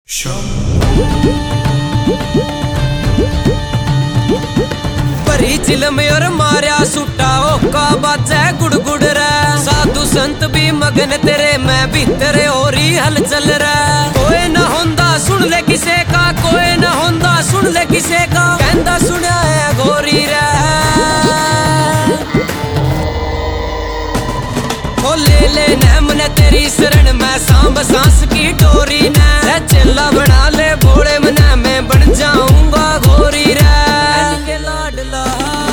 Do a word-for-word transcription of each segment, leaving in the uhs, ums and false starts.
भरी चिलम और मारिया सुटा ओका बाजे गुड़गुड़ रे साधु संत भी मगन तेरे मैं भीतर होरी हलचल रे। कोई न होंदा सुन ले किसे का, कोई न होंदा सुन ले किसे का, कहंदा सुनया है गोरी रे। ओ ले ले नैम ने तेरी शरण में सांब सांस की डोरी ने, चेला बना ले भोले मना मैं बन जाऊंगा गोरी रे। के लाडला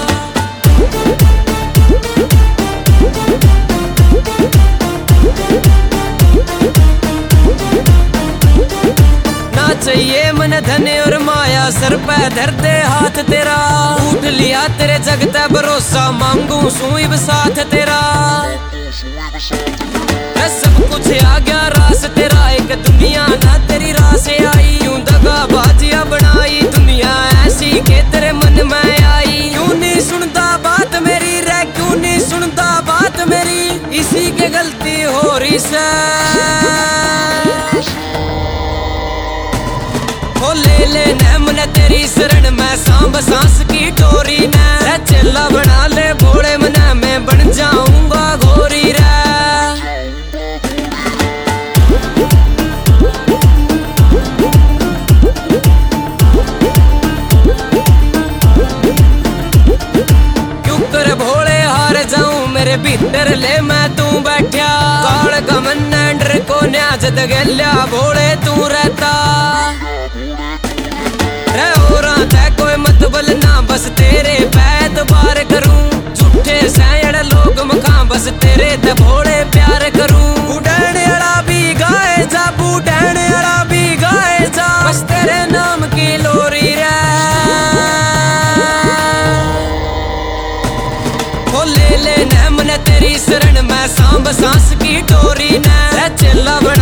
ना चाहिए मन धन और माया, सर पे धर दे हाथ तेरा, उठ लिया तेरे जगते भरोसा, मांगू सुईब साथ तेरा। सब कुछ आ गया रास तेरा, एक दुनिया ना तेरी रास आई, यूं दगा बाजिया बनाई दुनिया ऐसी के तेरे मन में आई। क्यों नहीं सुनता बात मेरी रे, क्यों नहीं सुनता बात मेरी, इसी के गलती हो रही से। ओ ले ले नैम ने तेरी शरण में सांब सांस की डोरी ने, चेला बना ले भोले मना मैं बन जाऊंगा गोरी रे। भीतर ले मैं तू बैठा काल गमन डर को न्याज दगल्या भोले तू रहता रे। और तै कोई मतबल ना बस तेरे पैद बार करूं, झूठे सैयड़ लोग मखा बस तेरे ते भोले प्यार करूं। बुढ़ने अड़ा भी गाए जा, बुढ़ने अड़ा भी गाए जा, बस तेरे नाम की लोरी रे। ओ ले ले नैम ने तेरी शरण में सांब सांस की डोरी ने, चेला